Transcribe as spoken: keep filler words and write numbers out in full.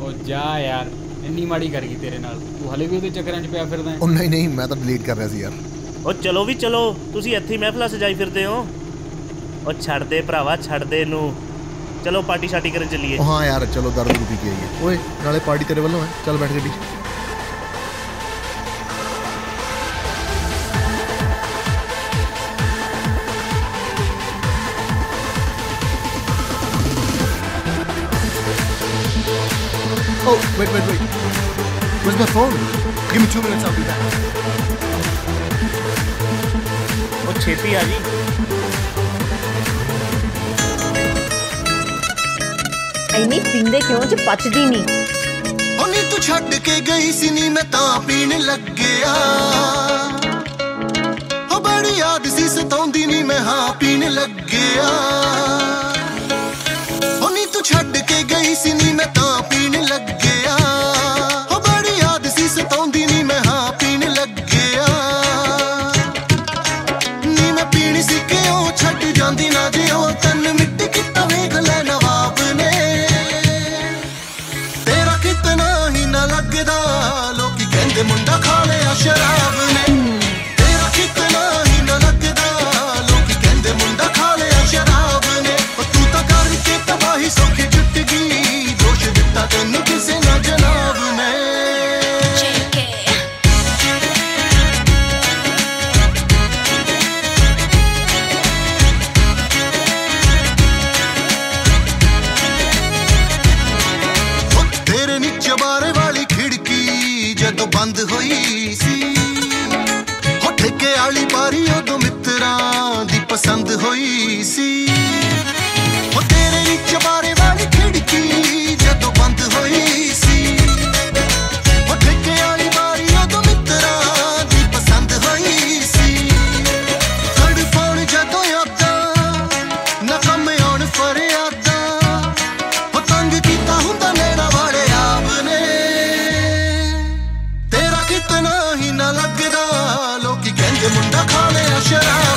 ਉਹ ਜਾ ਯਾਰ, ਇੰਨੀ ਮਾੜੀ ਕਰ ਗਈ ਤੇਰੇ ਨਾਲ, ਤੂੰ ਹਲੇ ਵੀ ਉਹਦੇ ਚੱਕਰਾਂ 'ਚ ਪਿਆ ਫਿਰਦਾ। ਉਹ ਨਹੀਂ ਨਹੀਂ, ਮੈਂ ਤਾਂ ਡਿਲੀਟ ਕਰ ਰਿਹਾ ਸੀ ਯਾਰ। ਉਹ ਚਲੋ ਵੀ ਚਲੋ, ਤੁਸੀਂ ਇੱਥੇ ਹੀ ਮਹਿਫਲਾਂ ਸਜਾਈ ਫਿਰਦੇ ਹੋ। ਉਹ ਛੱਡ ਦੇ ਭਰਾਵਾ, ਛੱਡ ਦੇ ਇਹਨੂੰ। ਚਲੋ ਪਾਰਟੀ ਸ਼ਾਰਟੀ ਕਰਨ ਚੱਲੀਏ। ਉਹ ਹਾਂ ਯਾਰ, ਚਲੋ ਦਾਰੂ ਦੂਰੂ ਪੀ ਕੇ ਆਈਏ। ਓਏ ਨਾਲੇ ਪਾਰਟੀ ਤੇਰੇ ਵੱਲੋਂ ਹੈ, ਚੱਲ ਬੈਠ ਗੱਡੀ 'ਚ। Oh, wait, wait, wait. Where's my phone? Give me two minutes, I'll be back. ਉਹ ਛੇਤੀ ਆ ਜੀ। ਇੰਨੀ ਪੀਂਦੇ ਕਿਉਂ ਚ ਪਚਦੀ ਨਹੀਂ। ਉਹ ਨੀ ਤੂੰ ਛੱਡ ਕੇ ਗਈ ਸੀ ਨੀ ਮੈਂ ਤਾਂ ਪੀਣ ਲੱਗਿਆ। ਉਹ ਬੜੀ ਯਾਦ ਸੀ ਸਤਾਉਂਦੀ ਨੀ ਮੈਂ ਹਾਂ ਪੀਣ ਲੱਗਿਆ। ਉਹ ਨੀ ਤੂੰ ਛੱਡ ਕੇ ਗਈ ਸੀ ਨੀ ਮੈਂ ਤਾਂ ਪੀਣ ਲੱਗਿਆ। ਉਹ ਬੜੀ ਯਾਦ ਸੀ ਸਤਾਉਂਦੀ ਨੀ ਮੈਂ ਹਾਂ ਪੀਣ ਲੱਗਿਆ। ਨੀ ਮੈਂ ਪੀਣੀ ਸੀ ਕਿਉਂ ਛੱਡ ਜਾਂਦੀ ਨਾ ਜੇ ਉਹ ਤਨ ਮਿੱਟ ਕੀਤਾ ਵੇਖ ਲੈ ਨਵਾਬ ਨੇ। ਤੇਰਾ ਕਿਤਨਾ ਹੀ ਨਾ ਲੱਗਦਾ, ਲੋਕੀ ਕਹਿੰਦੇ ਮੁੰਡਾ ਖਾ ਲਿਆ ਸ਼ਰਾਬ ਨੇ। ਤੇਰਾ ਕਿਤਨਾ ਹੀ ਨਾ ਲੱਗਦਾ, ਲੋਕੀ ਕਹਿੰਦੇ ਮੁੰਡਾ ਖਾ ਲਿਆ ਸ਼ਰਾਬ ਨੇ। ਉਹ ਤੂੰ ਤਾਂ ਕਰਕੇ ਤਬਾਹੀ ਸੌਖੀ ਜੁੱਟ ਗਈ, ਦੋਸ਼ ਦਿੱਤਾ ਤੈਨੂੰ ਕਿਸੇ ਨਾ ਜਨਾਬ ਨੇ। ਤੇਰੇ ਨੀ ਚਬਾਰੇ ਵਾਲੀ ਖਿੜਕੀ ਜਦੋਂ ਬੰਦ ਹੋਈ ਸੀ, ਹੋ ਠੇਕੇ ਵਾਲੀ ਬਾਰੀ ਉਦੋਂ ਮਿੱਤਰਾਂ ਦੀ ਪਸੰਦ ਹੋਈ ਸੀ। ਹੋ ਤੇਰੇ ਨੀ ਚਬਾਰੇ ਵਾਲੀ ਖਿੜਕੀ ਜਦੋਂ ਬੰਦ ਹੋਈ ਸੀ, ਹੋ ਠੇਕੇ ਵਾਲੀ ਬਾਰੀ ਉਦੋਂ ਮਿੱਤਰਾਂ ਦੀ ਪਸੰਦ ਹੋਈ ਸੀ। ਤੜਫਾਉਣ ਜਦੋਂ ਯਾਦਾਂ ਨਾ ਕੰਮ ਆਉਣ ਫਰਿਆਦਾਂ, ਹੋ ਤੰਗ ਕੀਤਾ ਹੁੰਦਾ ਨੈਣਾ ਵਾਲੇ ਆਪ ਨੇ। ਤੇਰਾ ਕਿਤਨਾ ਹੀ ਨਾ ਲੱਗਦਾ, ਲੋਕੀ ਕਹਿੰਦੇ ਮੁੰਡਾ ਖਾ ਲਿਆ ਸ਼ਰਾਬ।